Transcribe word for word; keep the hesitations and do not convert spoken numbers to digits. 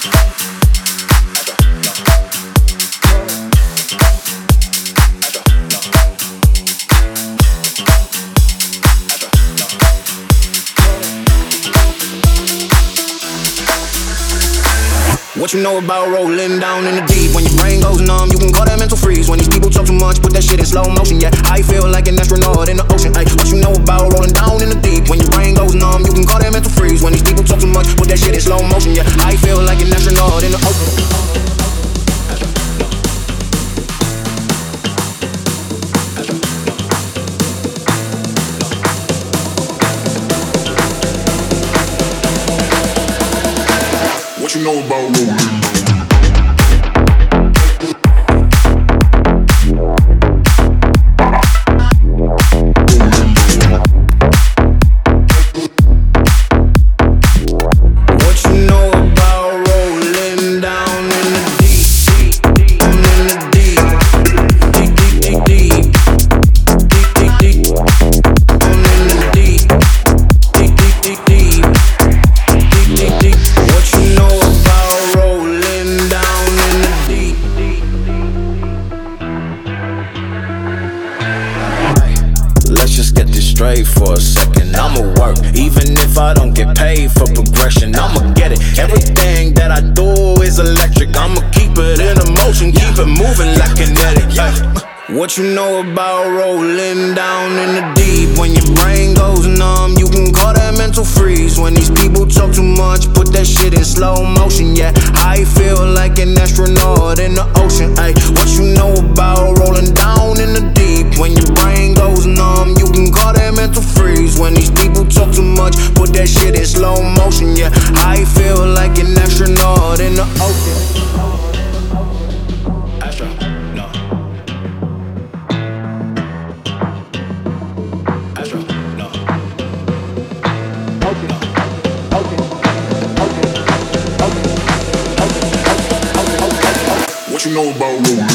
What you know about rolling down in the deep? When your brain goes numb, you can call that mental freeze. When these people talk too much, put that shit in slow motion. Yeah, I feel like an astronaut in the ocean. Ay, what you know about rolling down in the deep? When your brain goes numb, you can call that mental freeze. When these people talk too much, put that shit in slow motion. Yeah, I feel like an astronaut in the ocean. What you know about rolling? For a second, I'ma work, even if I don't get paid for progression. I'ma get it. Everything that I do is electric. I'ma keep it in motion, keep it moving like kinetic. Ay. What you know about rolling down in the deep? When your brain goes numb, you can call that mental freeze. When these people talk too much, put that shit in slow motion. Yeah, I feel like an astronaut in the ocean. Ay. What you know about rolling down in the deep? When your brain goes numb, you can call that mental freeze. When these people talk too much, put that shit in slow motion. Yeah, I feel like an astronaut in the ocean. What you know about rolling?